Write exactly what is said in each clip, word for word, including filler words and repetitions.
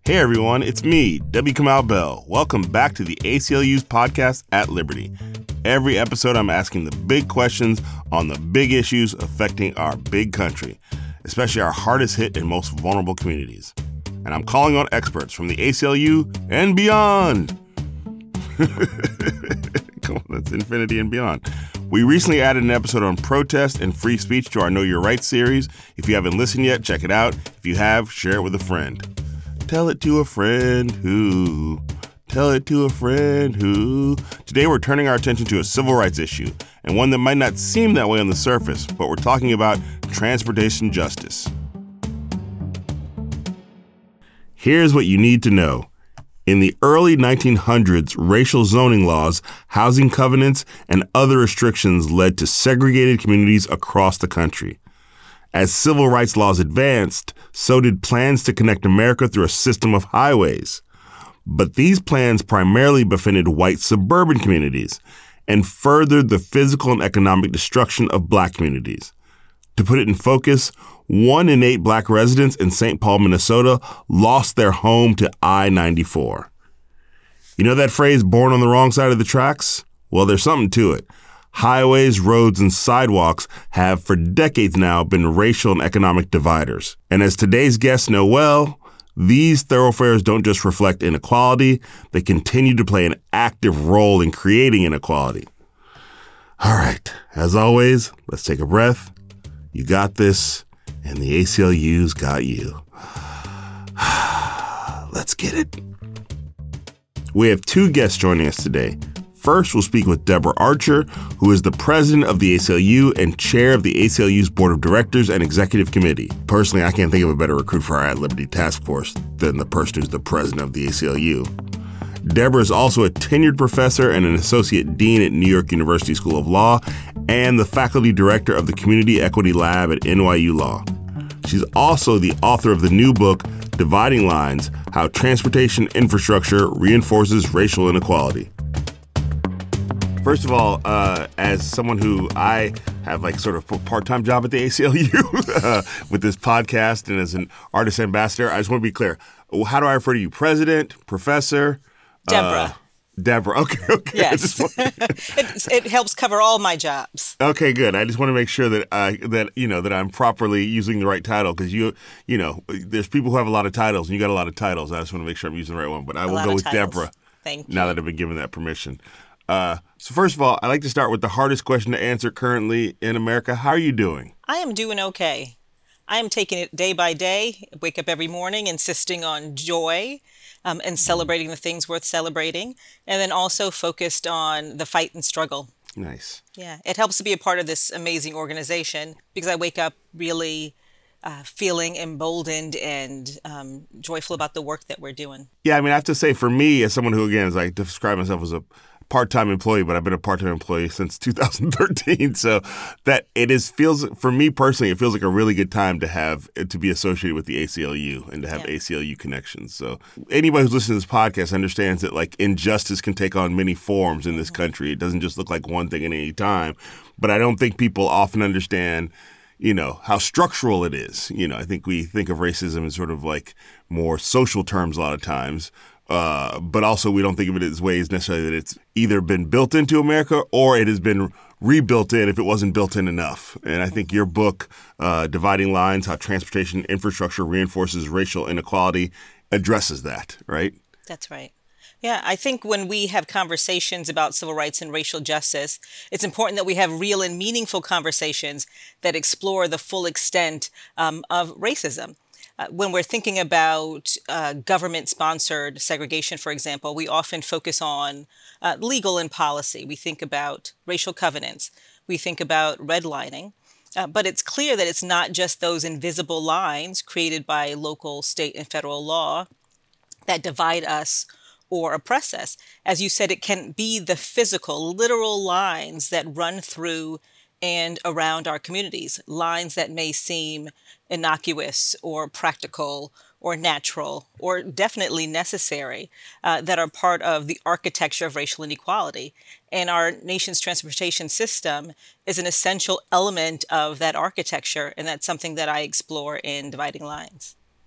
Hey everyone, it's me, W. Kamau Bell. Welcome back to the A C L U's podcast at Liberty. Every episode I'm asking the big questions on the big issues affecting our big country, especially our hardest hit and most vulnerable communities. And I'm calling on experts from the A C L U and beyond. Come on, that's infinity and beyond. We recently added an episode on protest and free speech to our Know Your Rights series. If you haven't listened yet, check it out. If you have, share it with a friend. Tell it to a friend who, tell it to a friend who. Today we're turning our attention to a civil rights issue, and one that might not seem that way on the surface, but we're talking about transportation justice. Here's what you need to know. In the early nineteen hundreds, racial zoning laws, housing covenants, and other restrictions led to segregated communities across the country. As civil rights laws advanced, so did plans to connect America through a system of highways. But these plans primarily befriended white suburban communities and furthered the physical and economic destruction of black communities. To put it in focus, one in eight black residents in Saint Paul, Minnesota lost their home to I ninety-four. You know that phrase, born on the wrong side of the tracks? Well, there's something to it. Highways, roads, and sidewalks have for decades now been racial and economic dividers. And as today's guests know well, these thoroughfares don't just reflect inequality, they continue to play an active role in creating inequality. All right, as always, let's take a breath. You got this, and the A C L U's got you. Let's get it. We have two guests joining us today. First, we'll speak with Deborah Archer, who is the president of the A C L U and chair of the A C L U's board of directors and executive committee. Personally, I can't think of a better recruit for our At Liberty task force than the person who's the president of the A C L U. Deborah is also a tenured professor and an associate dean at New York University School of Law and the faculty director of the Community Equity Lab at N Y U Law. She's also the author of the new book, Dividing Lines: How Transportation Infrastructure Reinforces Racial Inequality. First of all, uh, as someone who I have like sort of a part-time job at the A C L U uh, with this podcast and as an artist ambassador, I just want to be clear. How do I refer to you? President, professor? Deborah. Uh, Deborah. Okay. Okay. Yes. it, it helps cover all my jobs. Okay, good. I just want to make sure that I that you know that I'm properly using the right title because you you know there's people who have a lot of titles and you got a lot of titles. I just want to make sure I'm using the right one. But I a will go with titles. Deborah. Thank you. Now that I've been given that permission. Uh, so first of all, I like to start with the hardest question to answer currently in America. How are you doing? I am doing okay. I am taking it day by day. Wake up every morning, insisting on joy um, and celebrating the things worth celebrating, and then also focused on the fight and struggle. Nice. Yeah, it helps to be a part of this amazing organization because I wake up really uh, feeling emboldened and um, joyful about the work that we're doing. Yeah, I mean, I have to say, for me, as someone who, again, is like describe myself as a part-time employee, but I've been a part-time employee since two thousand thirteen. So that it is feels for me personally, it feels like a really good time to have to be associated with the A C L U and to have Yeah. A C L U connections. So anybody who's listening to this podcast understands that like injustice can take on many forms in this country. It doesn't just look like one thing at any time. But I don't think people often understand, you know, how structural it is. You know, I think we think of racism as sort of like more social terms a lot of times. Uh, but also we don't think of it as ways necessarily that it's either been built into America or it has been rebuilt in if it wasn't built in enough. And I think your book, uh, Dividing Lines: How Transportation Infrastructure Reinforces Racial Inequality, addresses that, right? That's right. Yeah, I think when we have conversations about civil rights and racial justice, it's important that we have real and meaningful conversations that explore the full extent um, of racism. Uh, when we're thinking about uh, government-sponsored segregation, for example, we often focus on uh, legal and policy. We think about racial covenants. We think about redlining. Uh, but it's clear that it's not just those invisible lines created by local, state, and federal law that divide us or oppress us. As you said, it can be the physical, literal lines that run through and around our communities, lines that may seem innocuous or practical or natural or definitely necessary, uh, that are part of the architecture of racial inequality. And our nation's transportation system is an essential element of that architecture, and that's something that I explore in Dividing Lines.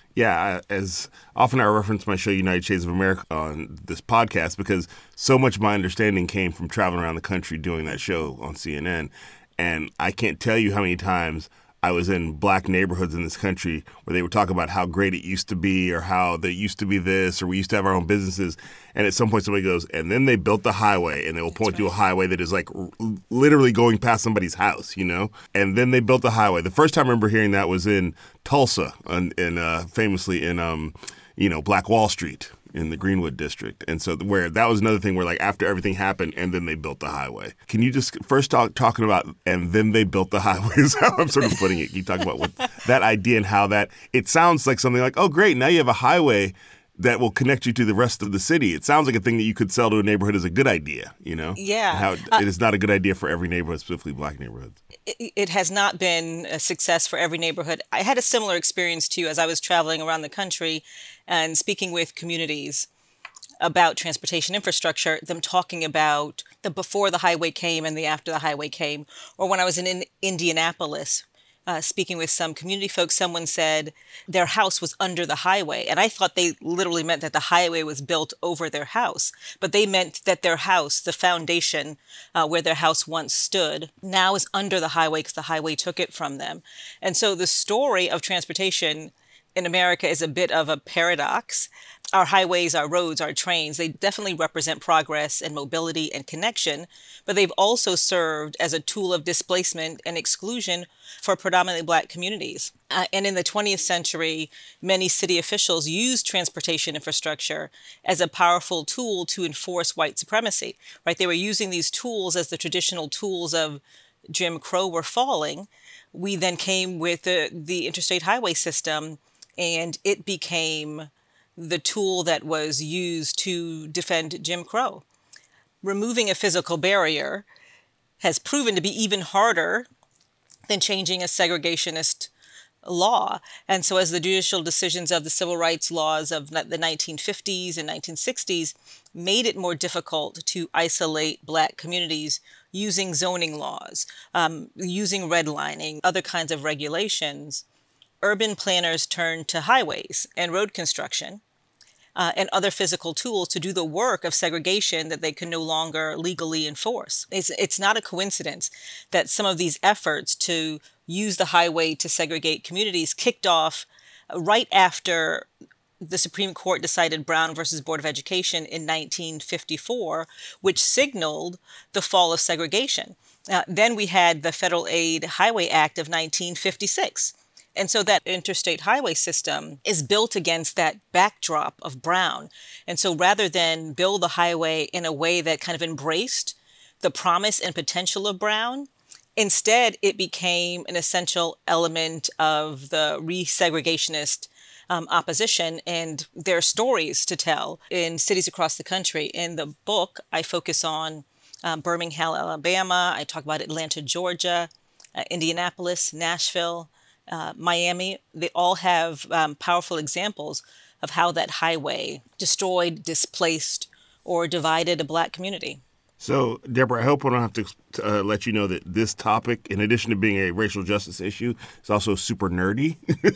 Yeah, I- as often I reference my show United Shades of America on this podcast because so much of my understanding came from traveling around the country doing that show on C N N. And I can't tell you how many times I was in black neighborhoods in this country where they would talk about how great it used to be or how there used to be this or we used to have our own businesses. And at some point somebody goes, and then they built the highway, and they will point to a highway that is like r- literally going past somebody's house, you know? And then they built the highway. The first time I remember hearing that was in Tulsa, and, and uh, famously in, um, you know, Black Wall Street in the Greenwood district. And so where that was another thing where like after everything happened and then they built the highway. Can you just first talk talking about and then they built the highway is how I'm sort of putting it. Can you talk about what that idea and how that it sounds like something like, oh great, now you have a highway that will connect you to the rest of the city. It sounds like a thing that you could sell to a neighborhood as a good idea, you know? Yeah. And how Uh, it is not a good idea for every neighborhood, specifically black neighborhoods. it, it has not been a success for every neighborhood. I had a similar experience too as I was traveling around the country and speaking with communities about transportation infrastructure, them talking about the before the highway came and the after the highway came. Or when I was in, in Indianapolis, uh, speaking with some community folks, someone said their house was under the highway. And I thought they literally meant that the highway was built over their house. But they meant that their house, the foundation uh, where their house once stood, now is under the highway because the highway took it from them. And so the story of transportation in America is a bit of a paradox. Our highways, our roads, our trains, they definitely represent progress and mobility and connection, but they've also served as a tool of displacement and exclusion for predominantly Black communities. Uh, and in the twentieth century, many city officials used transportation infrastructure as a powerful tool to enforce white supremacy, right? They were using these tools as the traditional tools of Jim Crow were falling. We then came with the, the interstate highway system, and it became the tool that was used to defend Jim Crow. Removing a physical barrier has proven to be even harder than changing a segregationist law. And so as the judicial decisions of the civil rights laws of the nineteen fifties and nineteen sixties made it more difficult to isolate Black communities using zoning laws, um, using redlining, other kinds of regulations, urban planners turned to highways and road construction uh, and other physical tools to do the work of segregation that they can no longer legally enforce. It's, it's not a coincidence that some of these efforts to use the highway to segregate communities kicked off right after the Supreme Court decided Brown versus Board of Education in nineteen fifty-four, which signaled the fall of segregation. Uh, then we had the Federal Aid Highway Act of nineteen fifty-six. And so that interstate highway system is built against that backdrop of Brown. And so rather than build the highway in a way that kind of embraced the promise and potential of Brown, instead it became an essential element of the resegregationist um, opposition, and there are stories to tell in cities across the country. In the book, I focus on um, Birmingham, Alabama. I talk about Atlanta, Georgia, uh, Indianapolis, Nashville, Uh, Miami. They all have um, powerful examples of how that highway destroyed, displaced, or divided a Black community. So, Deborah, I hope I don't have to uh, let you know that this topic, in addition to being a racial justice issue, is also super nerdy.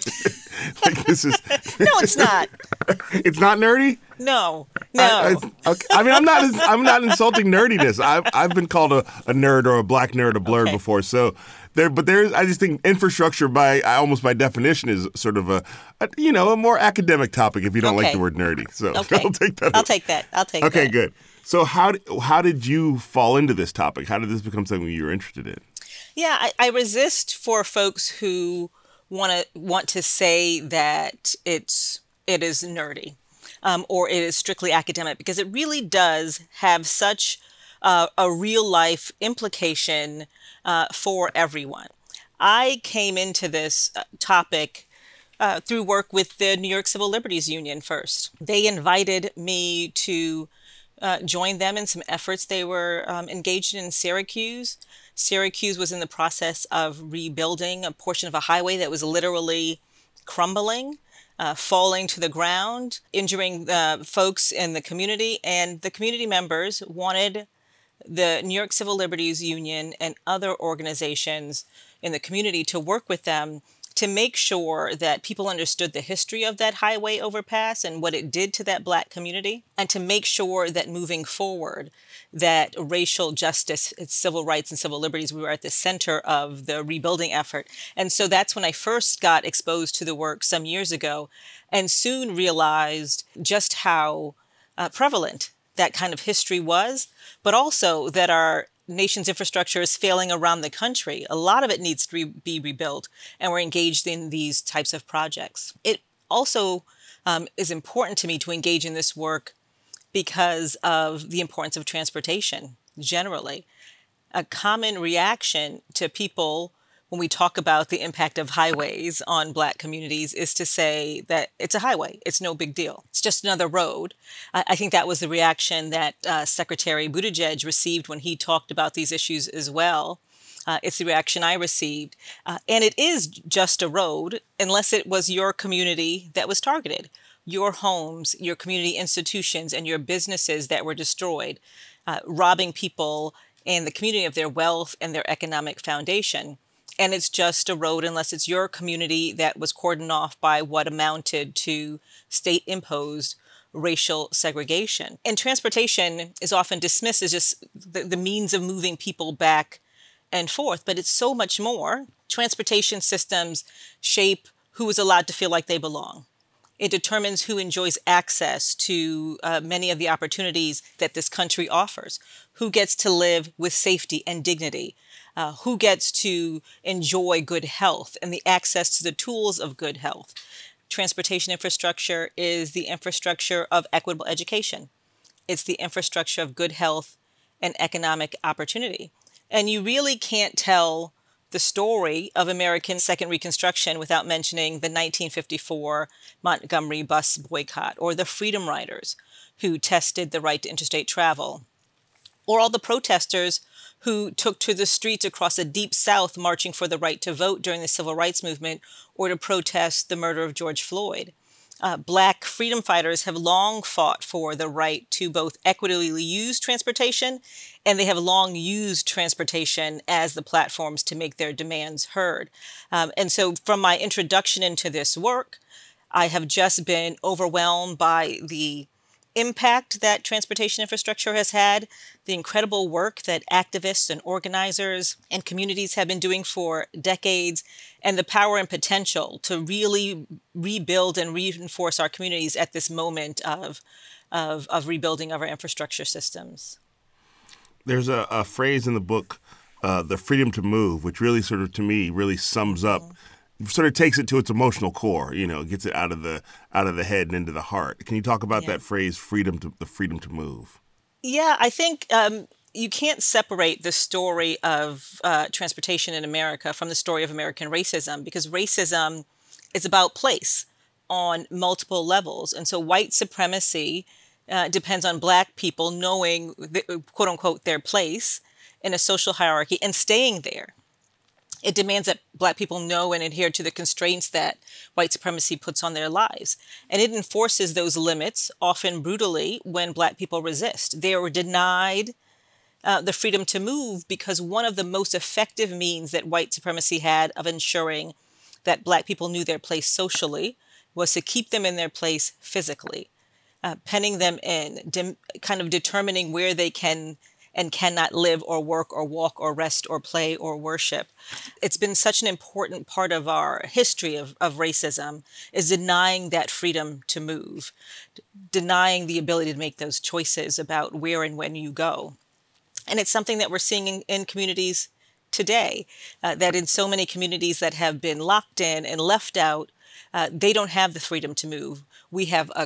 Like this is No, it's not. It's not nerdy? No, no. I, I, okay. I mean, I'm not. I'm not insulting nerdiness. I've I've been called a, a nerd or a black nerd, a blurred Okay. before. So there, but there's. I just think infrastructure, by almost by definition, is sort of a, a you know a more academic topic. If you don't like Okay. the word nerdy, so Okay. I'll take that. I'll take that. I'll take Okay, that. good. So how did, how did you fall into this topic? How did this become something you were interested in? Yeah, I, I resist for folks who want to want to say that it's it is nerdy um, or it is strictly academic, because it really does have such uh, a real life implication uh, for everyone. I came into this uh, topic uh, through work with the New York Civil Liberties Union first. They invited me to uh, join them in some efforts they were um, engaged in in Syracuse. Syracuse was in the process of rebuilding a portion of a highway that was literally crumbling, uh, falling to the ground, injuring uh, folks in the community. And the community members wanted the New York Civil Liberties Union and other organizations in the community to work with them to make sure that people understood the history of that highway overpass and what it did to that Black community, and to make sure that moving forward, that racial justice, civil rights, and civil liberties, we were at the center of the rebuilding effort. And so that's when I first got exposed to the work some years ago, and soon realized just how uh, prevalent that kind of history was, but also that our nation's infrastructure is failing around the country. A lot of it needs to re- be rebuilt, and we're engaged in these types of projects. It also um, is important to me to engage in this work because of the importance of transportation generally. A common reaction to people when we talk about the impact of highways on Black communities is to say that it's a highway. It's no big deal. It's just another road. I, I think that was the reaction that uh, Secretary Buttigieg received when he talked about these issues as well. Uh, it's the reaction I received. Uh, and it is just a road unless it was your community that was targeted, your homes, your community institutions, and your businesses that were destroyed, uh, robbing people and the community of their wealth and their economic foundation. And it's just a road unless it's your community that was cordoned off by what amounted to state-imposed racial segregation. And transportation is often dismissed as just the, the means of moving people back and forth, but it's so much more. Transportation systems shape who is allowed to feel like they belong. It determines who enjoys access to uh, many of the opportunities that this country offers, who gets to live with safety and dignity, uh, who gets to enjoy good health and the access to the tools of good health. Transportation infrastructure is the infrastructure of equitable education. It's the infrastructure of good health and economic opportunity. And you really can't tell the story of American Second Reconstruction without mentioning the nineteen fifty-four Montgomery bus boycott, or the Freedom Riders who tested the right to interstate travel, or all the protesters who took to the streets across the Deep South marching for the right to vote during the Civil Rights Movement, or to protest the murder of George Floyd. Uh, Black freedom fighters have long fought for the right to both equitably use transportation, and they have long used transportation as the platforms to make their demands heard. Um, and so from my introduction into this work, I have just been overwhelmed by the impact that transportation infrastructure has had, the incredible work that activists and organizers and communities have been doing for decades, and the power and potential to really rebuild and reinforce our communities at this moment of, of, of rebuilding of our infrastructure systems. There's a, a phrase in the book, uh, the freedom to move, which really sort of, to me, really sums up, sort of takes it to its emotional core, you know, gets it out of the out of the head and into the heart. Can you talk about yeah. that phrase, freedom to the freedom to move? Yeah, I think um, you can't separate the story of uh, transportation in America from the story of American racism, because racism is about place on multiple levels. And so white supremacy uh, depends on Black people knowing, the, quote unquote, their place in a social hierarchy and staying there. It demands that Black people know and adhere to the constraints that white supremacy puts on their lives. And it enforces those limits, often brutally, when Black people resist. They were denied uh, the freedom to move because one of the most effective means that white supremacy had of ensuring that Black people knew their place socially was to keep them in their place physically, uh, penning them in, de- kind of determining where they can and cannot live or work or walk or rest or play or worship. It's been such an important part of our history of, of racism, is denying that freedom to move, d- denying the ability to make those choices about where and when you go. And it's something that we're seeing in, in communities today, uh, that in so many communities that have been locked in and left out, uh, they don't have the freedom to move. We have a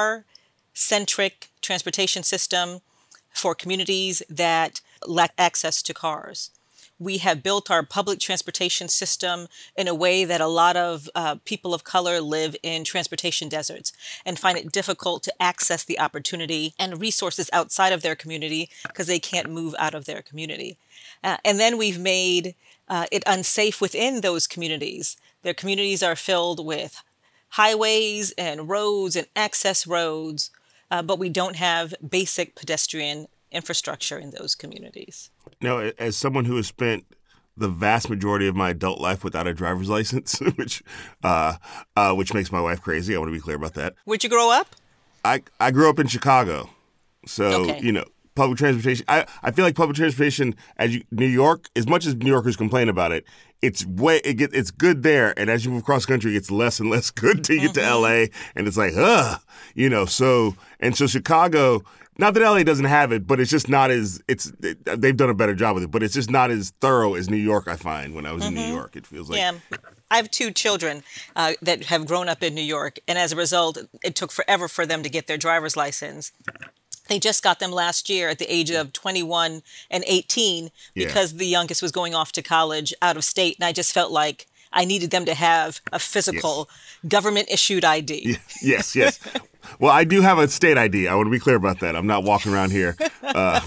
car-centric transportation system for communities that lack access to cars. We have built our public transportation system in a way that a lot of uh, people of color live in transportation deserts and find it difficult to access the opportunity and resources outside of their community because they can't move out of their community. Uh, and then we've made uh, it unsafe within those communities. Their communities are filled with highways and roads and access roads, Uh, but we don't have basic pedestrian infrastructure in those communities. Now, as someone who has spent the vast majority of my adult life without a driver's license, which uh, uh, which makes my wife crazy. I want to be clear about that. Where'd you grow up? I, I grew up in Chicago. So, Okay. you know, public transportation, I, I feel like public transportation, as you, New York, as much as New Yorkers complain about it, it's way it get, it's good there. And as you move across country, it gets less and less good till you get to L A. And it's like, ugh, you know, so, and so Chicago, not that L A doesn't have it, but it's just not as, it's, it, they've done a better job with it, but it's just not as thorough as New York, I find, when I was in New York. It feels like. Yeah. I have two children uh, that have grown up in New York, and as a result, it took forever for them to get their driver's license. They just got them last year at the age of twenty-one and eighteen Yeah. because the youngest was going off to college out of state, and I just felt like I needed them to have a physical government-issued I D. Yes, yes. Well, I do have a state I D. I want to be clear about that. I'm not walking around here. Uh,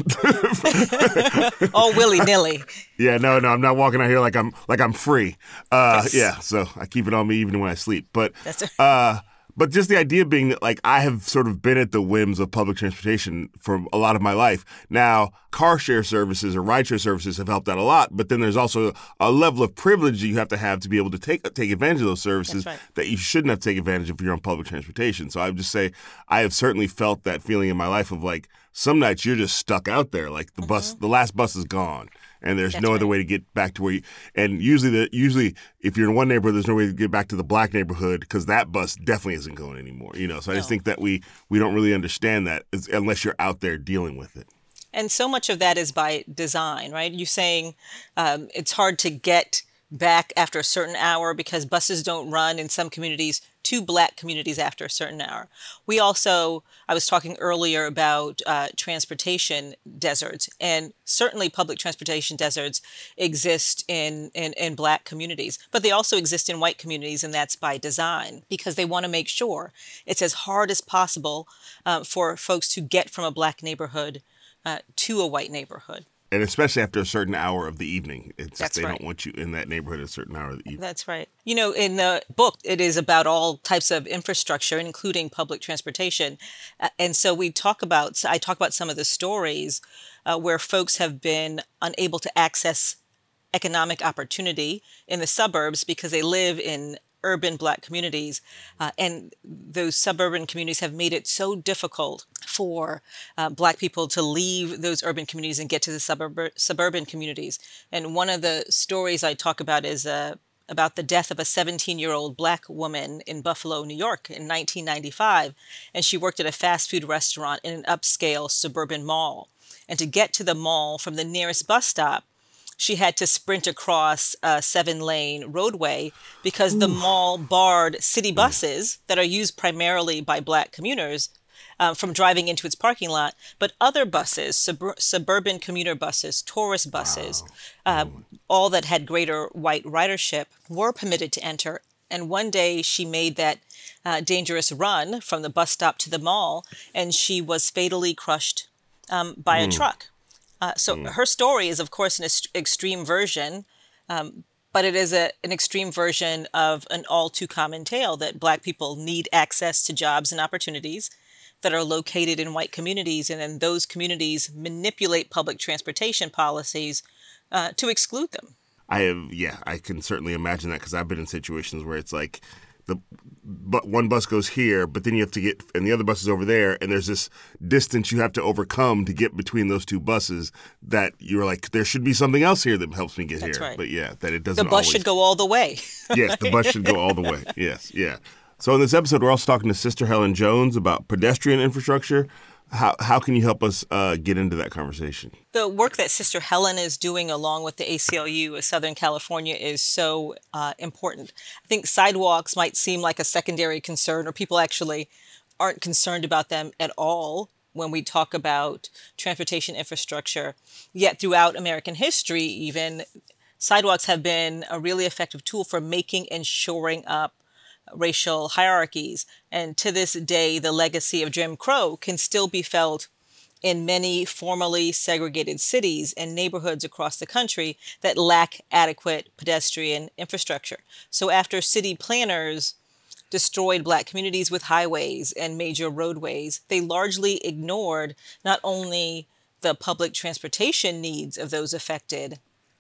All willy-nilly. yeah, no, no, I'm not walking out here like I'm like I'm free. Uh, yeah, so I keep it on me even when I sleep. But That's right. uh, but just the idea being that like I have sort of been at the whims of public transportation for a lot of my life. Now, car share services or rideshare services have helped out a lot, but then there's also a level of privilege that you have to have to be able to take take advantage of those services That's right. that you shouldn't have to take advantage of if you're on public transportation. So I would just say I have certainly felt that feeling in my life of like some nights you're just stuck out there, like the bus, the last bus is gone. And there's That's no other right. way to get back to where you. And usually, the usually if you're in one neighborhood, there's no way to get back to the black neighborhood because that bus definitely isn't going anymore. You know, so I just No. think that we we don't really understand that is- unless you're out there dealing with it. And so much of that is by design, right? You're saying um, it's hard to get back after a certain hour because buses don't run in some communities to black communities after a certain hour. We also, I was talking earlier about uh, transportation deserts, and certainly public transportation deserts exist in, in, in black communities, but they also exist in white communities, and that's by design because they want to make sure it's as hard as possible uh, for folks to get from a black neighborhood uh, to a white neighborhood. And especially after a certain hour of the evening, it's just, That's they right. don't want you in that neighborhood at a certain hour of the evening. That's right. You know, in the book, it is about all types of infrastructure, including public transportation. Uh, and so we talk about, I talk about some of the stories uh, where folks have been unable to access economic opportunity in the suburbs because they live in urban black communities. Uh, and those suburban communities have made it so difficult for uh, black people to leave those urban communities and get to the suburb- suburban communities. And one of the stories I talk about is uh, about the death of a seventeen-year-old black woman in Buffalo, New York in nineteen ninety-five. And she worked at a fast food restaurant in an upscale suburban mall. And to get to the mall from the nearest bus stop, she had to sprint across a seven-lane roadway because the mall barred city buses that are used primarily by black commuters uh, from driving into its parking lot. But other buses, sub- suburban commuter buses, tourist buses, uh, all that had greater white ridership were permitted to enter. And one day she made that uh, dangerous run from the bus stop to the mall, and she was fatally crushed um, by a truck. Uh, so her story is, of course, an est- extreme version, um, but it is a, an extreme version of an all too common tale that black people need access to jobs and opportunities that are located in white communities, and then those communities manipulate public transportation policies uh, to exclude them. I have, yeah, I can certainly imagine that because I've been in situations where it's like the but one bus goes here, but then you have to get, and the other bus is over there, and there's this distance you have to overcome to get between those two buses that you're like, there should be something else here that helps me get That's here. right. But yeah, that it doesn't The bus always. should go all the way. Yes, the bus should go all the way. Yes, yeah. So in this episode, we're also talking to Sister Helen Jones about pedestrian infrastructure. How how can you help us uh, get into that conversation? The work that Sister Helen is doing along with the A C L U of Southern California is so uh, important. I think sidewalks might seem like a secondary concern, or people actually aren't concerned about them at all when we talk about transportation infrastructure. Yet throughout American history, even, sidewalks have been a really effective tool for making and shoring up racial hierarchies. And to this day, the legacy of Jim Crow can still be felt in many formerly segregated cities and neighborhoods across the country that lack adequate pedestrian infrastructure. So after city planners destroyed black communities with highways and major roadways, they largely ignored not only the public transportation needs of those affected,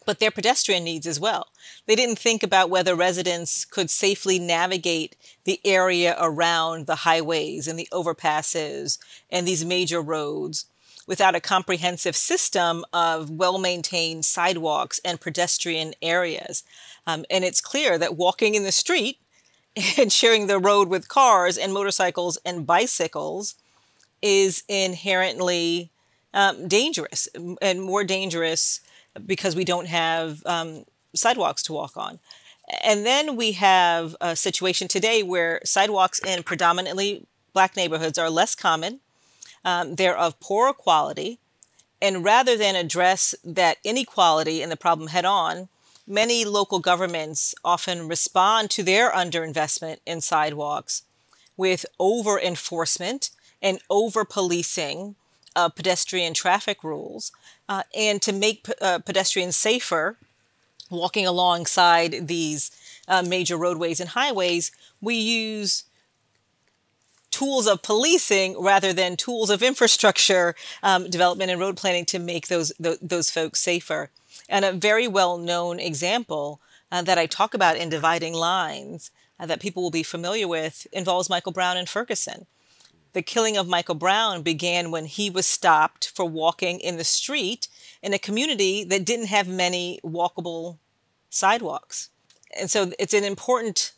but their pedestrian needs as well. They didn't think about whether residents could safely navigate the area around the highways and the overpasses and these major roads without a comprehensive system of well-maintained sidewalks and pedestrian areas. Um, and it's clear that walking in the street and sharing the road with cars and motorcycles and bicycles is inherently um, dangerous, and more dangerous because we don't have um, sidewalks to walk on. And then we have a situation today where sidewalks in predominantly Black neighborhoods are less common. Um, they're of poorer quality. And rather than address that inequality and the problem head on, many local governments often respond to their underinvestment in sidewalks with over-enforcement and over-policing of pedestrian traffic rules. Uh, and to make uh, pedestrians safer, walking alongside these uh, major roadways and highways, we use tools of policing rather than tools of infrastructure um, development and road planning to make those, those, those folks safer. And a very well-known example uh, that I talk about in Dividing Lines uh, that people will be familiar with involves Michael Brown in Ferguson. The killing of Michael Brown began when he was stopped for walking in the street in a community that didn't have many walkable sidewalks. And so it's an important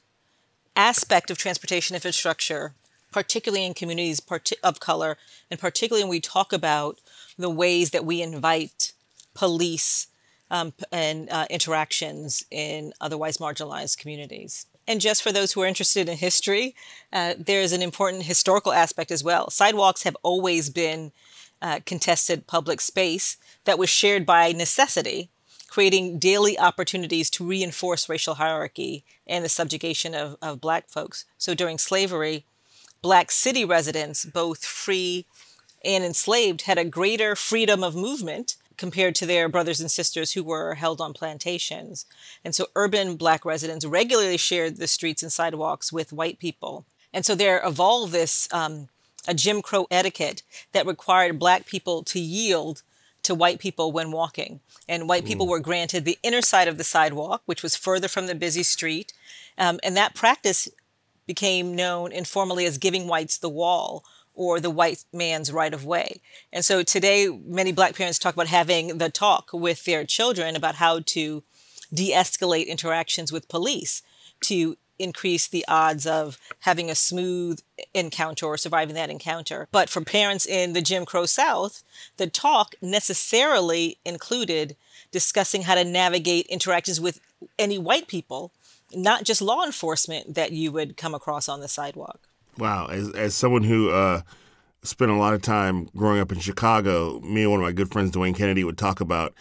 aspect of transportation infrastructure, particularly in communities of color, and particularly when we talk about the ways that we invite police um, and uh, interactions in otherwise marginalized communities. And just for those who are interested in history, uh, there's an important historical aspect as well. Sidewalks have always been uh, contested public space that was shared by necessity, creating daily opportunities to reinforce racial hierarchy and the subjugation of, of Black folks. So during slavery, Black city residents, both free and enslaved, had a greater freedom of movement compared to their brothers and sisters who were held on plantations. And so urban Black residents regularly shared the streets and sidewalks with white people. And so there evolved this um, a Jim Crow etiquette that required Black people to yield to white people when walking. And white people were granted the inner side of the sidewalk, which was further from the busy street. Um, and that practice became known informally as giving whites the wall, or the white man's right of way. And so today, many Black parents talk about having the talk with their children about how to de-escalate interactions with police to increase the odds of having a smooth encounter or surviving that encounter. But for parents in the Jim Crow South, the talk necessarily included discussing how to navigate interactions with any white people, not just law enforcement that you would come across on the sidewalk. Wow. As as someone who uh, spent a lot of time growing up in Chicago, me and one of my good friends, Dwayne Kennedy, would talk about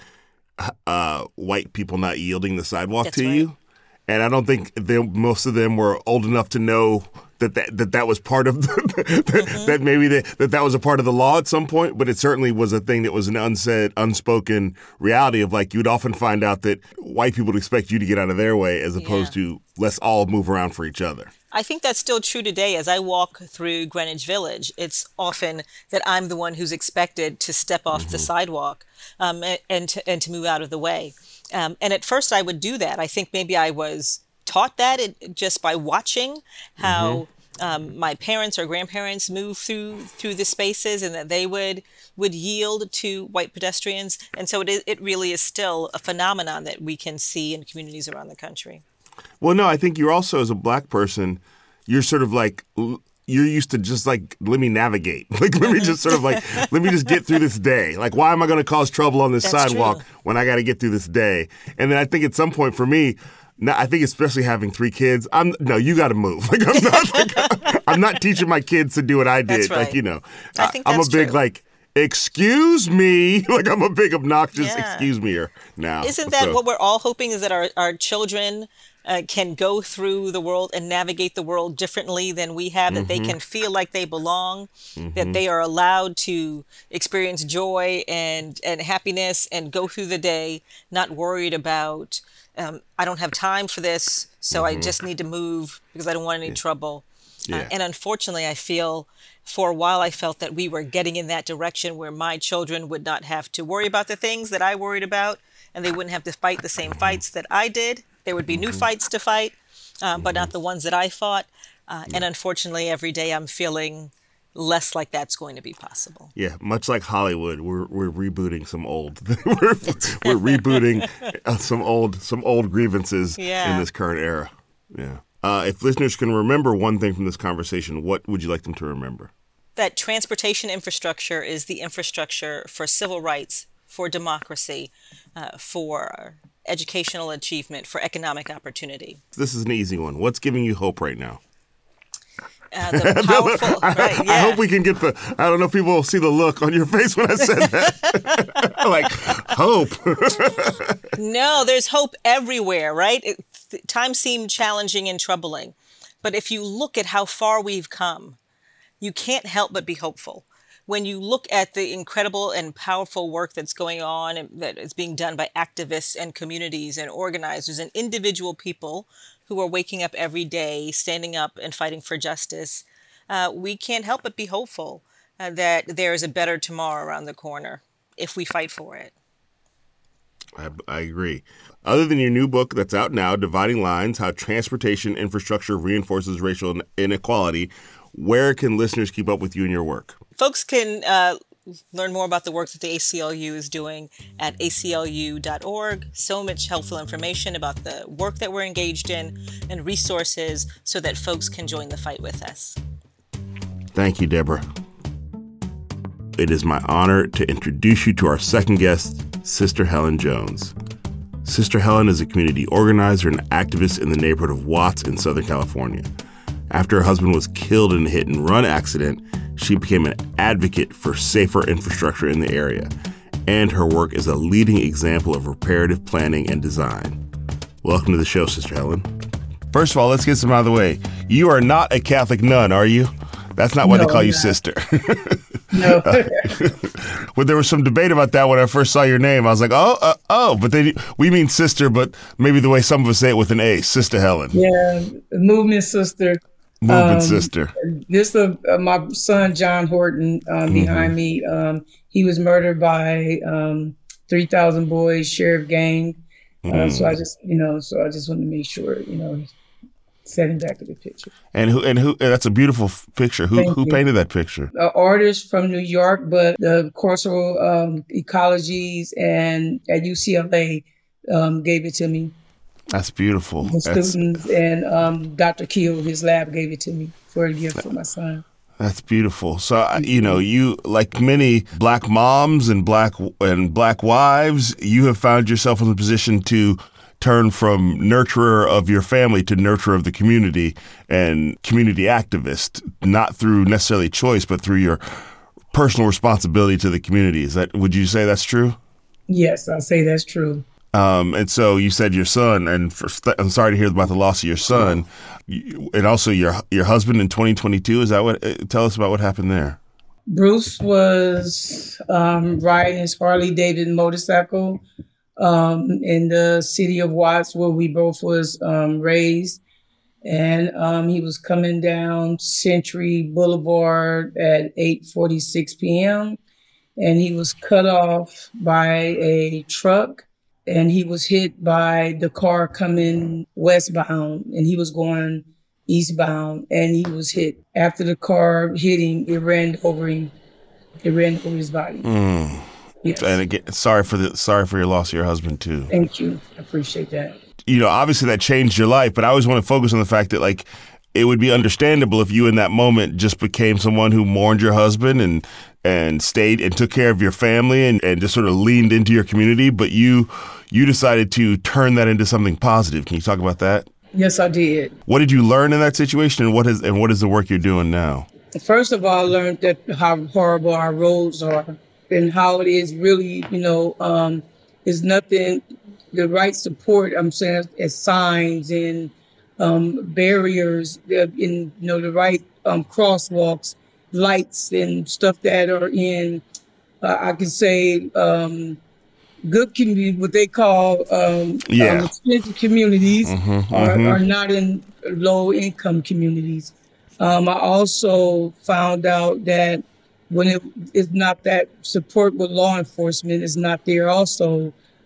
uh, white people not yielding the sidewalk That's to right. you. And I don't think they, most of them were old enough to know that that, that, that was part of the, mm-hmm. that maybe the, that that was a part of the law at some point. But it certainly was a thing that was an unsaid, unspoken reality of, like, you'd often find out that white people would expect you to get out of their way as opposed yeah. to let's all move around for each other. I think that's still true today. As I walk through Greenwich Village, it's often that I'm the one who's expected to step off mm-hmm. the sidewalk um, and, and, to, and to move out of the way. Um, and at first I would do that. I think maybe I was taught that it, just by watching how mm-hmm. um, my parents or grandparents moved through through the spaces, and that they would would yield to white pedestrians. And so it is, it really is still a phenomenon that we can see in communities around the country. Well, no, I think you're also, as a Black person, you're sort of like, you're used to just like, let me navigate. Like, let me just sort of like, let me just get through this day. Like, why am I going to cause trouble on this That's sidewalk true. when I got to get through this day? And then I think at some point for me, now, I think especially having three kids, I'm no, you got to move. Like, I'm not, like, I'm not teaching my kids to do what I did. That's right. Like, you know, I think I'm that's a big true. like, excuse me. Like, I'm a big obnoxious Yeah. excuse me-er now. Isn't that So- what we're all hoping, is that our, our children uh, can go through the world and navigate the world differently than we have, that they can feel like they belong, that they are allowed to experience joy and, and happiness and go through the day, not worried about, um, I don't have time for this, so I just need to move because I don't want any trouble. Uh, Yeah. and unfortunately, I feel for a while I felt that we were getting in that direction where my children would not have to worry about the things that I worried about. and they wouldn't have to fight the same fights that I did. There would be new fights to fight, uh, but not the ones that I fought. Uh, and unfortunately, every day I'm feeling less like that's going to be possible. Yeah, much like Hollywood, we're we're rebooting some old we're, we're rebooting some old some old grievances yeah. in this current era. Yeah. Uh, if listeners can remember one thing from this conversation, what would you like them to remember? That transportation infrastructure is the infrastructure for civil rights, for democracy, uh, for educational achievement, for economic opportunity. This is an easy one. What's giving you hope right now? Uh, the powerful, I, right, yeah. I hope we can get the, I don't know if people will see the look on your face when I said that. Like, hope. No, there's hope everywhere, right? It, times seem challenging and troubling. But if you look at how far we've come, you can't help but be hopeful. When you look at the incredible and powerful work that's going on and that is being done by activists and communities and organizers and individual people who are waking up every day, standing up and fighting for justice, uh, we can't help but be hopeful uh, that there is a better tomorrow around the corner if we fight for it. I, I agree. Other than your new book that's out now, Dividing Lines, How Transportation Infrastructure Reinforces Racial Inequality, where can listeners keep up with you and your work? Folks can uh, learn more about the work that the A C L U is doing at A C L U dot org. So much helpful information about the work that we're engaged in and resources so that folks can join the fight with us. Thank you, Deborah. It is my honor to introduce you to our second guest, Sister Helen Jones. Sister Helen is a community organizer and activist in the neighborhood of Watts in Southern California. After her husband was killed in a hit-and-run accident, she became an advocate for safer infrastructure in the area, and her work is a leading example of reparative planning and design. Welcome to the show, Sister Helen. First of all, let's get some out of the way. You are not a Catholic nun, are you? That's not why no, they call you not. Sister. No. Well, there was some debate about that when I first saw your name. I was like, oh, uh, oh, but they we mean sister, but maybe the way some of us say it with an A, Sister Helen. Yeah, movement sister. Movement um, sister. This uh, my son John Horton um, behind mm-hmm. me. Um, he was murdered by um, three thousand Boys Sheriff Gang. Uh, mm. So I just, you know, so I just wanted to make sure, you know, setting back to the picture. And who? And who? That's a beautiful f- picture. Who? Thank who you. Painted that picture? An artist from New York, but the Cultural um, Ecologies and at U C L A um, gave it to me. That's beautiful. The That's, students and um, Doctor Keel, his lab, gave it to me for a gift for my son. That's beautiful. So, you know, you, like many Black moms and black and black wives, you have found yourself in the position to turn from nurturer of your family to nurturer of the community and community activist, not through necessarily choice, but through your personal responsibility to the community. Is that, would you say that's true? Yes, I'll say that's true. Um, and so you said your son, and for, I'm sorry to hear about the loss of your son, and also your your husband in twenty twenty-two. Is that what? Tell us about what happened there. Bruce was um, riding his Harley Davidson motorcycle um, in the city of Watts, where we both was um, raised, and um, he was coming down Century Boulevard at eight forty-six p.m. and he was cut off by a truck. And he was hit by the car coming westbound, and he was going eastbound, and he was hit. After the car hit him, it ran over him. It ran over his body. Mm. Yes. And again, sorry for the sorry for your loss of your husband too. Thank you. I appreciate that. You know, obviously that changed your life, but I always want to focus on the fact that, like, it would be understandable if you in that moment just became someone who mourned your husband and and stayed and took care of your family and, and just sort of leaned into your community. But you you decided to turn that into something positive. Can you talk about that? Yes, I did. What did you learn in that situation, and what is and what is the work you're doing now? First of all, I learned that how horrible our roads are and how it is really, you know, um, is nothing, the right support, I'm saying, as signs and um, barriers, in, you know, the right um, crosswalks, lights and stuff that are in, uh, I can say, um, good community, what they call um, yeah. um, expensive communities mm-hmm, are, mm-hmm. are not in low income communities. Um, I also found out that when it is not that support with law enforcement is not there also,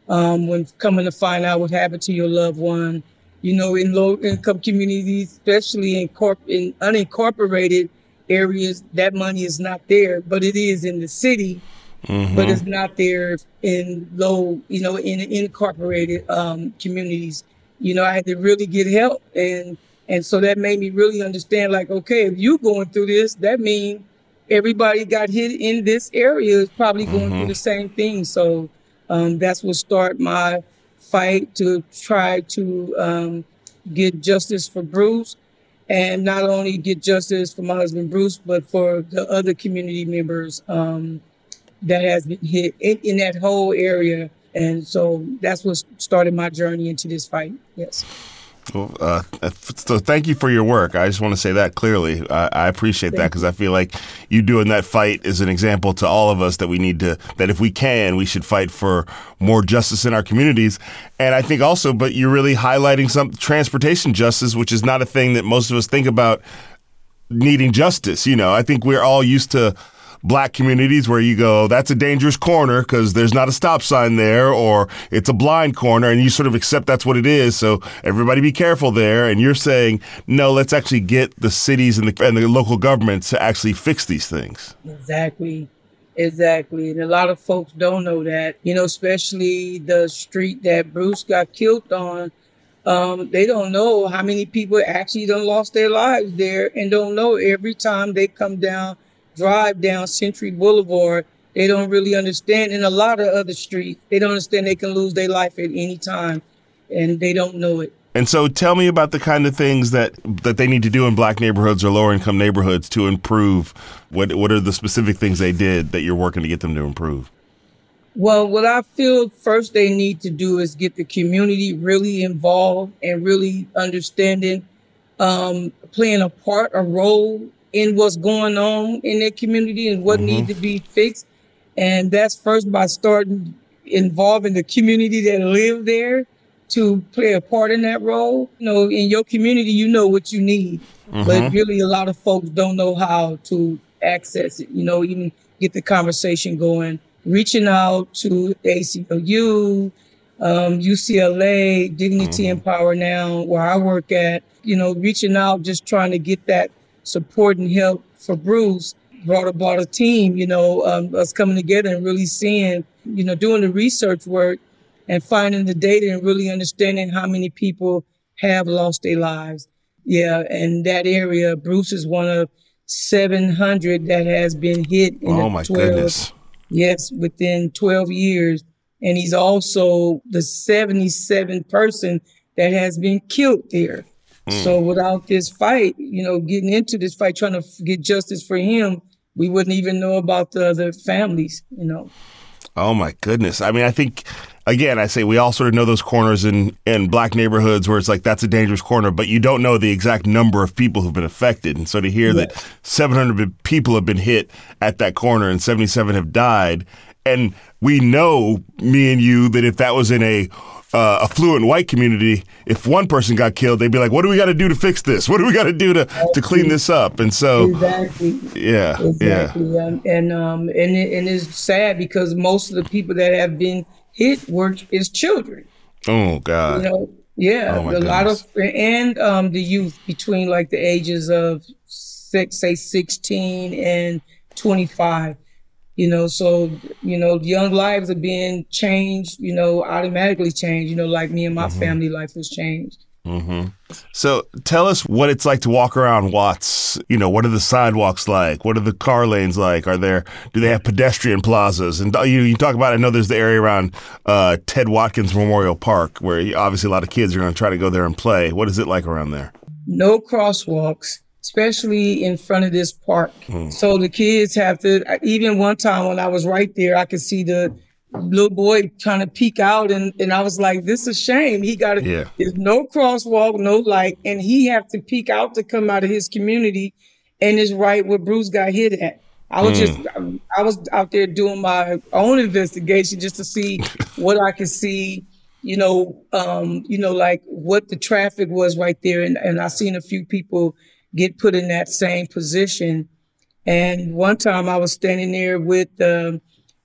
um, when coming to find out what happened to your loved one. You know, in low-income communities, especially in, corp- in unincorporated areas, that money is not there, but it is in the city, Mm-hmm. but it's not there in low, you know, in incorporated um, communities. You know, I had to really get help, and and so that made me really understand. Like, okay, if you going through this, that means everybody got hit in this area is probably going through Mm-hmm. the same thing. So um, that's what started my fight to try to um, get justice for Bruce, and not only get justice for my husband Bruce, but for the other community members um, that has been hit in, in that whole area. And so that's what started my journey into this fight. Yes. Well, uh, so thank you for your work. I just want to say that clearly. I, I appreciate Thank that because I feel like you doing that fight is an example to all of us that we need to, that if we can, we should fight for more justice in our communities. And I think also, but you're really highlighting some transportation justice, which is not a thing that most of us think about needing justice. You know, I think we're all used to Black communities where you go, that's a dangerous corner because there's not a stop sign there, or it's a blind corner, and you sort of accept that's what it is. So everybody be careful there. And you're saying, no, let's actually get the cities and the, and the local governments to actually fix these things. Exactly. Exactly. And a lot of folks don't know that, you know, especially the street that Bruce got killed on. Um, they don't know how many people actually done lost their lives there, and don't know every time they come down, drive down Century Boulevard, they don't really understand. And a lot of other streets, they don't understand they can lose their life at any time, and they don't know it. And so tell me about the kind of things that, that they need to do in Black neighborhoods or lower income neighborhoods to improve. What what are the specific things they did that you're working to get them to improve? Well, what I feel first they need to do is get the community really involved and really understanding, um, playing a part, a role in what's going on in their community and what Mm-hmm. needs to be fixed. And that's first by starting involving the community that live there to play a part in that role. You know, in your community, you know what you need, Mm-hmm. but really a lot of folks don't know how to access it, you know, even get the conversation going. Reaching out to A C L U, um, U C L A, Dignity and Power Now, where I work at, you know, reaching out, just trying to get that support and help for Bruce. Brought about a team, you know, um, us coming together and really seeing, you know, doing the research work and finding the data and really understanding how many people have lost their lives. Yeah, and that area, Bruce is one of seven hundred that has been hit in Oh, the my twelve. goodness. Yes, within twelve years. And he's also the seventy-seventh person that has been killed there. Mm. So without this fight, you know, getting into this fight, trying to get justice for him, we wouldn't even know about the other families, you know. Oh, my goodness. I mean, I think, again, I say we all sort of know those corners in, in Black neighborhoods where it's like, that's a dangerous corner, but you don't know the exact number of people who've been affected. And so to hear yes. that seven hundred people have been hit at that corner and seventy-seven have died, and we know, me and you, that if that was in a uh, affluent white community, if one person got killed, they'd be like, what do we got to do to fix this? What do we got to do to, to clean this up? And so, exactly. yeah, exactly. yeah. Um, and, um, and, it, and it's sad because most of the people that have been hit were is children. Oh, God. You know, yeah, oh, a lot of, and um, the youth between like the ages of six, say sixteen and twenty-five. You know, so, you know, young lives are being changed, you know, automatically changed, you know, like me and my mm-hmm. family life was changed. Mm-hmm. So tell us what it's like to walk around Watts. You know, what are the sidewalks like? What are the car lanes like? Are there, do they have pedestrian plazas? And you, you talk about, I know there's the area around uh, Ted Watkins Memorial Park where obviously a lot of kids are going to try to go there and play. What is it like around there? No crosswalks, especially in front of this park. Mm. So the kids have to, even one time when I was right there, I could see the little boy trying to peek out, and, and I was like, this is a shame. He got to, yeah. There's no crosswalk, no light, and he have to peek out to come out of his community, and it's right where Bruce got hit at. I was mm. just, I was out there doing my own investigation just to see what I could see, you know, um, you know, like what the traffic was right there. And, and I seen a few people get put in that same position. And one time I was standing there with um,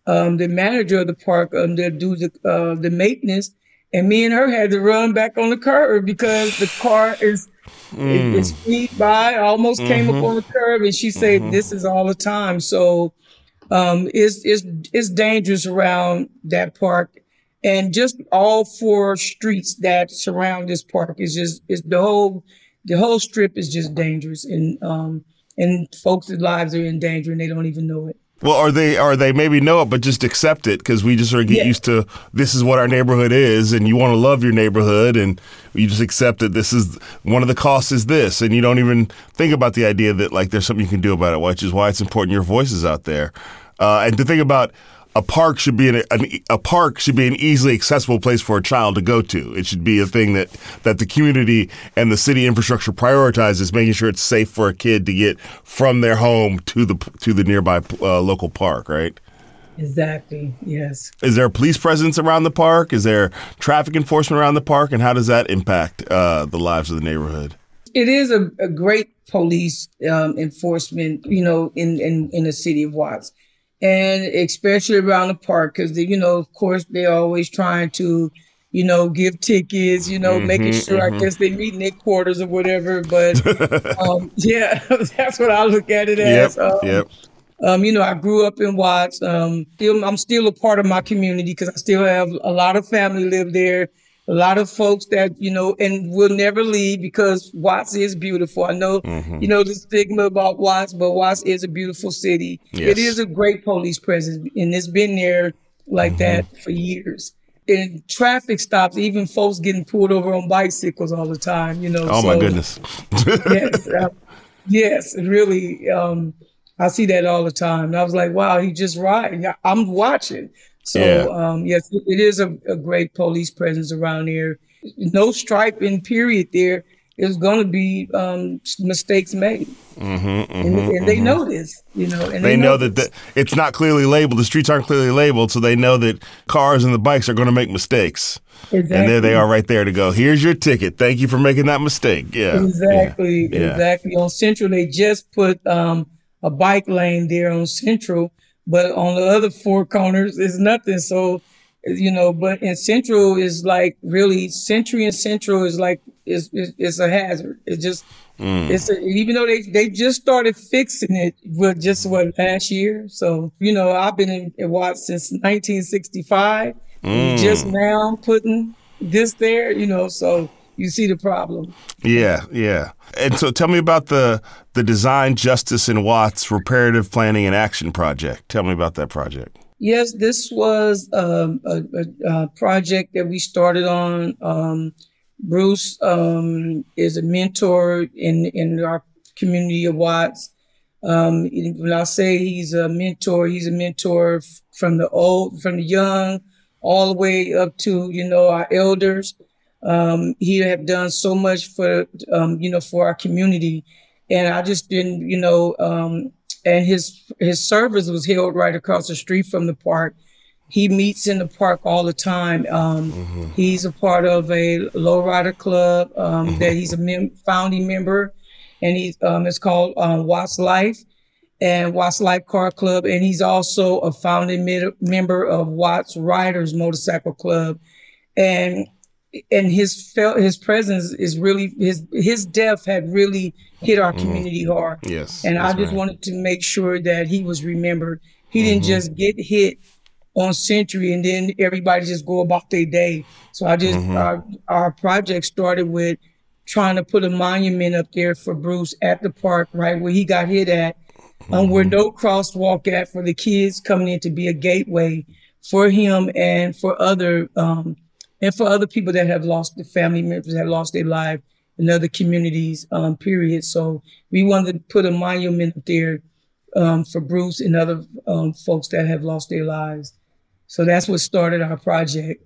um, the manager of the park um, to do the uh, the maintenance, and me and her had to run back on the curb because the car is it, it Mm. speed by, almost came up Mm-hmm. on the curb, and she said, Mm-hmm. "This is all the time." So um, it's it's it's dangerous around that park, and just all four streets that surround this park is just is the whole the whole strip is just dangerous, and um and folks' lives are in danger and they don't even know it. Well, or they or they maybe know it, but just accept it because we just sort of get Yeah. used to this is what our neighborhood is, and you want to love your neighborhood, and you just accept that this is one of the costs is this, and you don't even think about the idea that like there's something you can do about it, which is why it's important your voice is out there, uh, and to think about. A park should be an, an a park should be an easily accessible place for a child to go to. It should be a thing that, that the community and the city infrastructure prioritizes, making sure it's safe for a kid to get from their home to the to the nearby uh, local park. Right? Exactly. Yes. Is there a police presence around the park? Is there traffic enforcement around the park? And how does that impact uh, the lives of the neighborhood? It is a, a great police um, enforcement, you know, in, in, in the city of Watts. And especially around the park, because, you know, of course, they're always trying to, you know, give tickets, you know, Mm-hmm, making sure, mm-hmm. I guess they meet in their quarters or whatever. But um, yeah, that's what I look at it as. Yep, Um, yep. Um, you know, I grew up in Watts. Um, still, I'm still a part of my community because I still have a lot of family live there. A lot of folks that, you know, and will never leave because Watts is beautiful. I know, Mm-hmm. you know, the stigma about Watts, but Watts is a beautiful city. Yes. It is a great police presence, and it's been there like Mm-hmm. that for years. And traffic stops, even folks getting pulled over on bicycles all the time, you know. Oh, so, my goodness. yes, uh, yes, really. Um, I see that all the time. And I was like, wow, he just riding. I- I'm watching. So, Yeah. um, yes, it it is a, a great police presence around here. No striping, period. There is going to be um, mistakes made. Mm-hmm, mm-hmm, And, and they mm-hmm. know this, you know. And They know that this. the, it's not clearly labeled. The streets aren't clearly labeled, so they know that cars and the bikes are going to make mistakes. Exactly. And there they are right there to go, here's your ticket. Thank you for making that mistake. Yeah. Exactly, Yeah. Yeah. exactly. On Central, they just put um, a bike lane there on Central, but on the other four corners, it's nothing. So, you know, but in Central is like really Century and Central is like is is, is a hazard. It just Mm. it's a, even though they they just started fixing it with just what last year. So you know, I've been in, in Watts since nineteen sixty-five. And just Mm. now putting this there, you know, so you see the problem. Yeah, yeah. And so tell me about the the Design Justice in Watts Reparative Planning and Action Project. Tell me about that project. Yes, this was um, a, a, a project that we started on. Um, Bruce um, is a mentor in, in our community of Watts. Um, when I say he's a mentor, he's a mentor f- from the old, from the young, all the way up to, you know, our elders. Um, he have done so much for, um, you know, for our community. And I just didn't, you know, um, and his his service was held right across the street from the park. He meets in the park all the time. Um, Mm-hmm. He's a part of a lowrider club um, Mm-hmm. that he's a mem- founding member, and he's um, it's called um, Watts Life and Watts Life Car Club, and he's also a founding me- member of Watts Riders Motorcycle Club, and and his fel- his presence is really his his death had really hit our Mhm. community hard. Yes. And I that's just right. wanted to make sure that he was remembered. He didn't Mhm. just get hit on Century and then everybody just go about their day. So I just Mhm. our our project started with trying to put a monument up there for Bruce at the park, right where he got hit at, um, where Mhm. no crosswalk at for the kids coming in to be a gateway for him and for other um, and for other people that have lost the family members that have lost their life in other communities. Um, period. So we wanted to put a monument up there um, for Bruce and other um, folks that have lost their lives. So that's what started our project.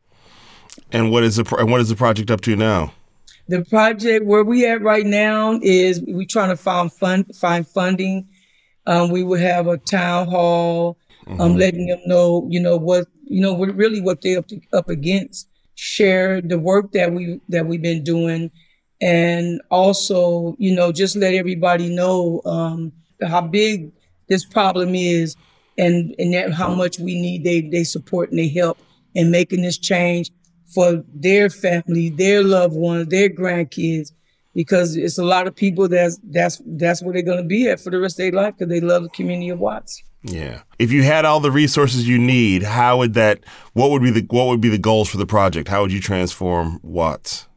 And what is the pro- and what is the project up to now? The project where we at right now is we trying to find fund, find funding. Um, we would have a town hall, um, Mhm. letting them know, you know, what, you know, what really what they're up, to, up against, share the work that we, that we've been doing. And also, you know, just let everybody know, um, how big this problem is and and that how much we need they they support and they help in making this change for their family, their loved ones, their grandkids, because it's a lot of people that's that's that's where they're going to be at for the rest of their life because they love the community of Watts. Yeah. If you had all the resources you need, how would that? What would be the what would be the goals for the project? How would you transform Watts?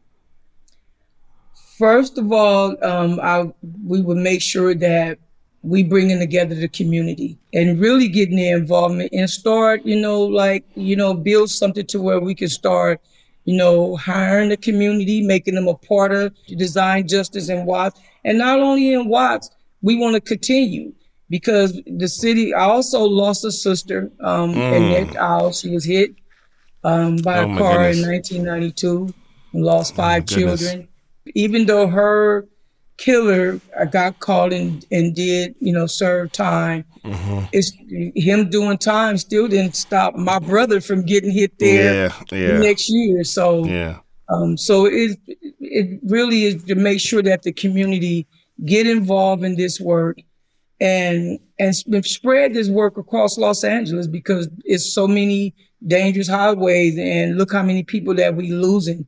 First of all, um, I, we would make sure that we bringing together the community and really getting their involvement and start, you know, like, you know, build something to where we can start, you know, hiring the community, making them a part of Design Justice in Watts. And not only in Watts, we want to continue because the city, I also lost a sister, um, Mm. Annette Owl. She was hit um, by Oh, a my car goodness. in nineteen ninety-two and lost five goodness. children. Even though her killer uh, got caught and, and did, you know, serve time, Mm-hmm. it's him doing time still didn't stop my brother from getting hit there Yeah. the Yeah. next year. So, Yeah. um, so it it really is to make sure that the community get involved in this work and and sp- spread this work across Los Angeles because it's so many dangerous highways and look how many people that we losing.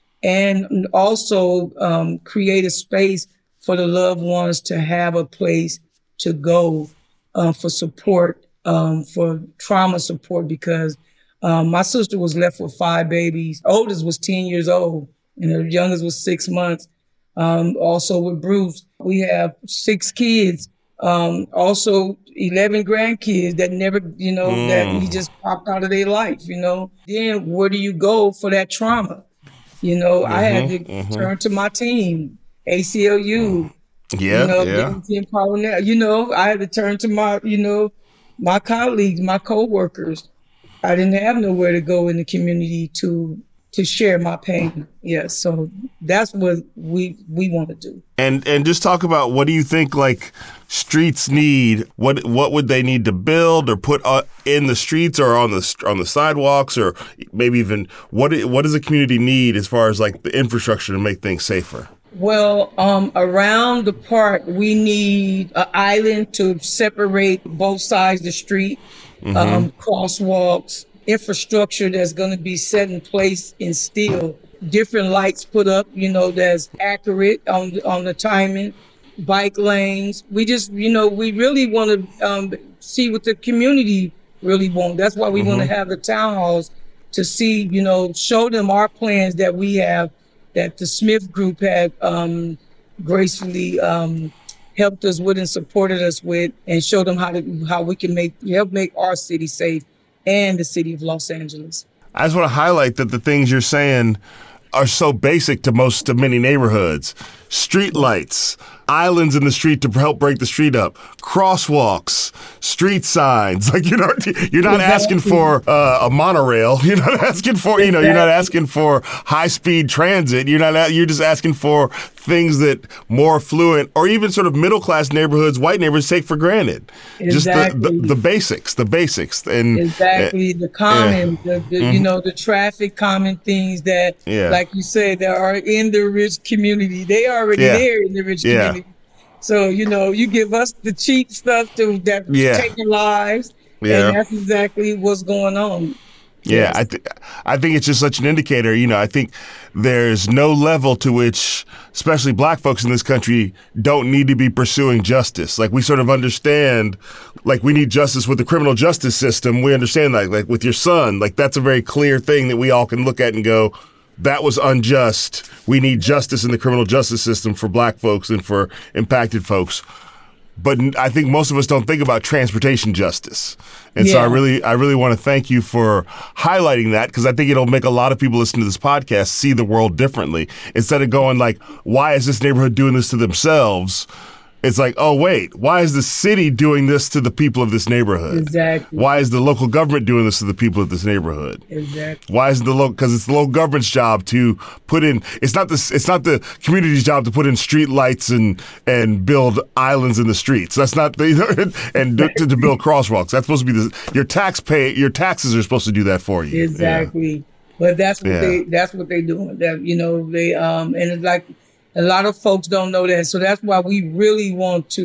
And also um, create a space for the loved ones to have a place to go uh, for support, um, for trauma support, because um, my sister was left with five babies. Oldest was ten years old, and her youngest was six months. Um, also with Bruce, we have six kids, um, also eleven grandkids that never, you know, Mm. that we just popped out of their life, you know. Then where do you go for that trauma? You know, I had to Mhm, mhm. turn to my team, A C L U, Yeah. you know, Yeah. Bennington Parnell. You know, I had to turn to my, you know, my colleagues, my coworkers. I didn't have nowhere to go in the community to to share my pain. Yeah, so that's what we we want to do. And and just talk about what do you think like streets need? What what would they need to build or put uh, in the streets or on the on the sidewalks or maybe even what i- what does the community need as far as like the infrastructure to make things safer? Well, um, around the park, we need an island to separate both sides of the street, um, crosswalks, infrastructure that's going to be set in place in steel, different lights put up, you know, that's accurate on on the timing, bike lanes. We just, you know, we really want to um, see what the community really want. That's why we want to have the town halls to see, you know, show them our plans that we have that the Smith Group had um, gracefully um, helped us with and supported us with, and show them how to how we can make help make our city safe and the city of Los Angeles. I just want to highlight that the things you're saying are so basic to most to many neighborhoods. Street lights, islands in the street to help break the street up, crosswalks, street signs. Like, you know, you're not asking for uh, a monorail. You're not asking for, you know, you're not asking for high speed transit. You're not, you're just asking for things that more affluent or even sort of middle class neighborhoods, white neighborhoods take for granted. Just the, Exactly. the, the basics, the basics. And Exactly, the common, the, the, you know, the traffic common things that, Yeah. like you said, that are in the rich community. They already Yeah. there in the rich Yeah. community. So, you know, you give us the cheap stuff to that's Yeah. taking lives, Yeah. and that's exactly what's going on. Yeah, Yes. I th- I think it's just such an indicator. You know, I think there's no level to which, especially black folks in this country, don't need to be pursuing justice. Like we sort of understand, like we need justice with the criminal justice system. We understand that, like with your son, like that's a very clear thing that we all can look at and go, that was unjust. We need justice in the criminal justice system for black folks and for impacted folks. But I think most of us don't think about transportation justice. And so I Yeah. really I really want to thank you for highlighting that, because I think it'll make a lot of people listening to this podcast see the world differently. Instead of going like, why is this neighborhood doing this to themselves? It's like, oh, wait, why is the city doing this to the people of this neighborhood? Exactly. Why is the local government doing this to the people of this neighborhood? Exactly. Why is the local? Because it's the local government's job to put in. It's not the. It's not the community's job to put in street lights and and build islands in the streets. That's not the and to, to build crosswalks. That's supposed to be the your tax pay. Your taxes are supposed to do that for you. Exactly. But that's what Yeah. they that's what they doing. That you know, they um and it's like a lot of folks don't know that. So that's why we really want to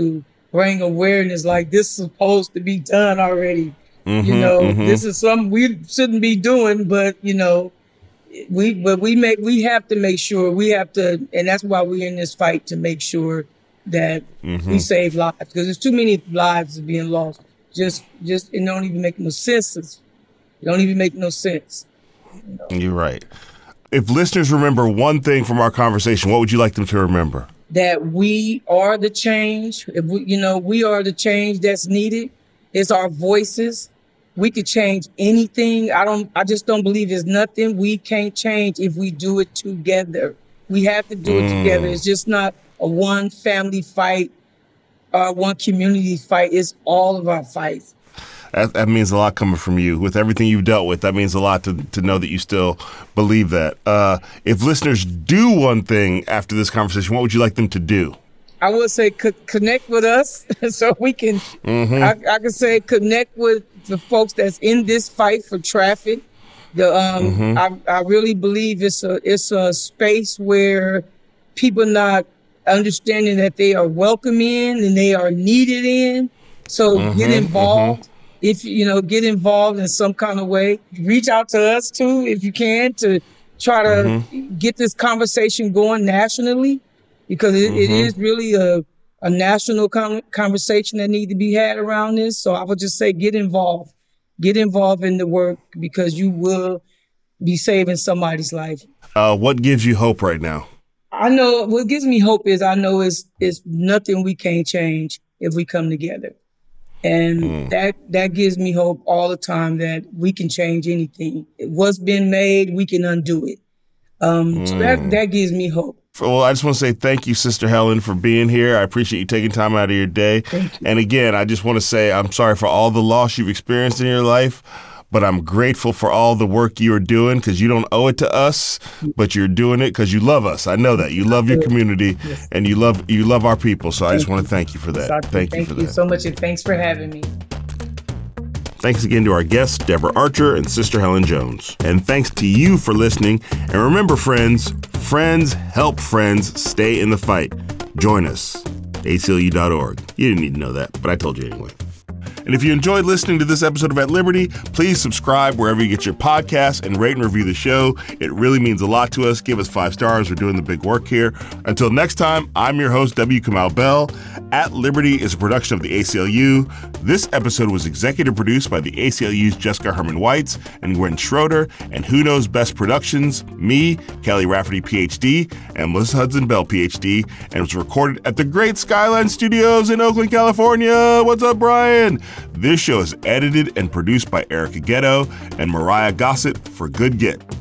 bring awareness like this is supposed to be done already. Mm-hmm, you know, mm-hmm. This is something we shouldn't be doing, but you know, we but we make we have to make sure we have to, and that's why we're in this fight to make sure that mm-hmm. we save lives, because there's too many lives are being lost. Just just it don't even make no sense. It don't even make no sense. You know? You're right. If listeners remember one thing from our conversation, what would you like them to remember? That we are the change. If we, you know, we are the change that's needed. It's our voices. We could change anything. I don't. I just don't believe there's nothing we can't change if we do it together. We have to do mm. it together. It's just not a one family fight or one community fight. It's all of our fights. That, that means a lot coming from you. With everything you've dealt with, that means a lot to, to know that you still believe that. Uh, if listeners do one thing after this conversation, what would you like them to do? I would say co- connect with us so we can, mm-hmm. I, I could say connect with the folks that's in this fight for traffic. The um, mm-hmm. I, I really believe it's a, it's a space where people not understanding that they are welcome in and they are needed in. So mm-hmm. get involved. Mm-hmm. If, you know, get involved in some kind of way. Reach out to us, too, if you can, to try to mm-hmm. get this conversation going nationally, because it, mm-hmm. it is really a, a national con- conversation that needs to be had around this. So I would just say get involved. Get involved in the work, because you will be saving somebody's life. Uh, what gives you hope right now? I know what gives me hope is I know it's, it's nothing we can't change if we come together. And mm. that that gives me hope all the time that we can change anything. What's been made, we can undo it. Um, mm. So that, that gives me hope. Well, I just want to say thank you, Sister Helen, for being here. I appreciate you taking time out of your day. Thank you. And again, I just want to say I'm sorry for all the loss you've experienced in your life, but I'm grateful for all the work you are doing, because you don't owe it to us, but you're doing it because you love us. I know that. You love your community yes. and you love you love our people. So thank I just you. want to thank you for that. Doctor, thank, thank you for you that. so much, and thanks for having me. Thanks again to our guests, Deborah Archer and Sister Helen Jones. And thanks to you for listening. And remember, friends, friends help friends stay in the fight. Join us, A C L U dot org. You didn't need to know that, but I told you anyway. And if you enjoyed listening to this episode of At Liberty, please subscribe wherever you get your podcasts and rate and review the show. It really means a lot to us. Give us five stars. We're doing the big work here. Until next time, I'm your host, W. Kamau Bell. At Liberty is a production of the A C L U. This episode was executive produced by the A C L U's Jessica Herman Weitz and Gwen Schroeder, and Who Knows Best Productions, me, Kelly Rafferty, P H D, and Melissa Hudson Bell, P H D, and was recorded at the Great Skyline Studios in Oakland, California. What's up, Brian? This show is edited and produced by Erica Ghetto and Mariah Gossett for Good Get.